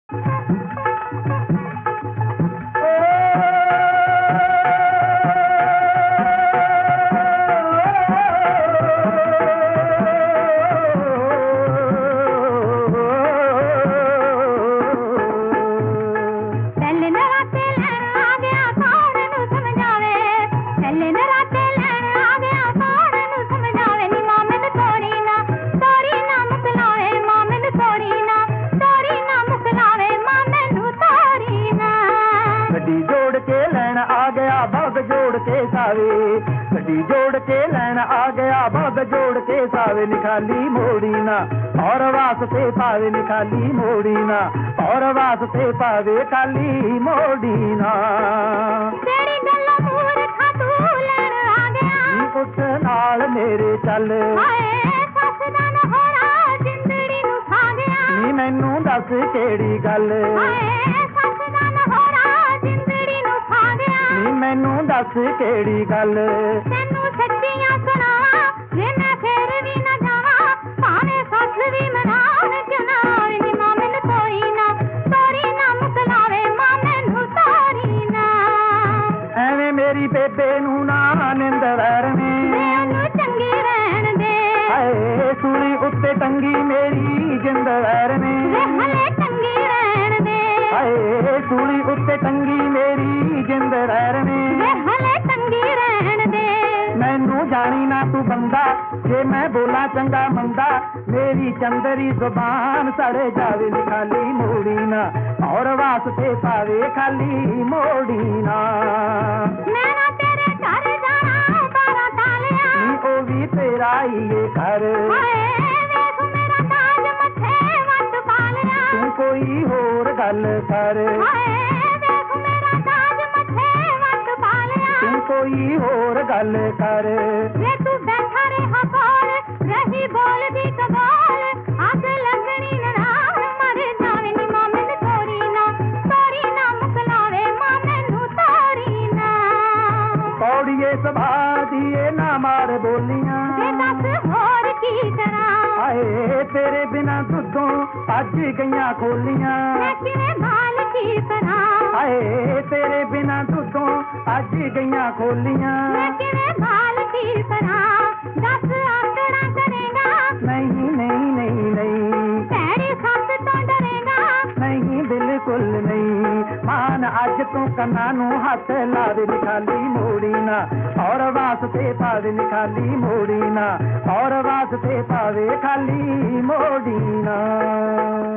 जोड़ के सावे गड्डी जोड़ के लैन आ गया बग जोड़ के सावे निखाली मोड़ी ना और वास्ते पावे निखाली मोड़ी ना और वास्ते पावे खाली मोड़ी ना तेरी गल्ला मूर्खा तू लैन आ गया उठ नाल मेरे चल सस दा नहोरा जिंदड़ी नू खा गया नी मैनू दस केड़ी गल सस दा नहोरा जिंदड़ी नू खा गया नी मैनू दस केड़ी गल तैनू सच्चियां सुनावा जे मैं फेर भी ना जावा भावे सस भी मनावे क्यों ना आवे नी मां मैनू तोरी ना मुकलावे मां मैनू तोरी ना एवें मेरी बेबे नू ना निंदर में ओनू चंगी रहन दे हाय सूली उत्ते टंगी मेरी जिंद वैर ने हले चंगी रहन दे हाय सूली उत्ते टंगी मेरी जिंद वैर ने हले चंगी रहन दे मैनू जानी ना तू बंदा जे मैं बोला चंगा मंदा मेरी चंदरी जुबान सड़े जावे खाली मोड़ी ना और वास्ते पावे खाली मोड़ी ना मैं ना तेरे घर जाना बारा टालिया ओ भी तेरा ही ये घर वेख मेरा ताज मथे वट पा लिया तू कोई होर गल कर वेख मेरा ताज मथे वट पा लिया तू कोई होर गल कर वे तू बैठा रहा बोल रही बोल दी कबोल आग लगनी नाल मर जावे नी मां मैनू तोरी ना मुकलावे मां मैनू तोरी ना कौड़िए सभा दिए ना मार बोलियां ते दस होर की करा आए तेरे बिना दुद्धों अज गईयां खोलियां मैं किवें माल की करा आए तेरे बिना दुद्धों अज गईयां खोलियां मैं किवें माल की करा दस आकड़ा करेगा नहीं नहीं नहीं नहीं तेरी सस तो डरेगा नहीं बिल्कुल नहीं मान अज तू कन्ना नू हथ ला दे निखाली मोड़ी ना और वास्ते पावे निखाली मोड़ी ना और वास्ते पावे खाली मोड़ी ना।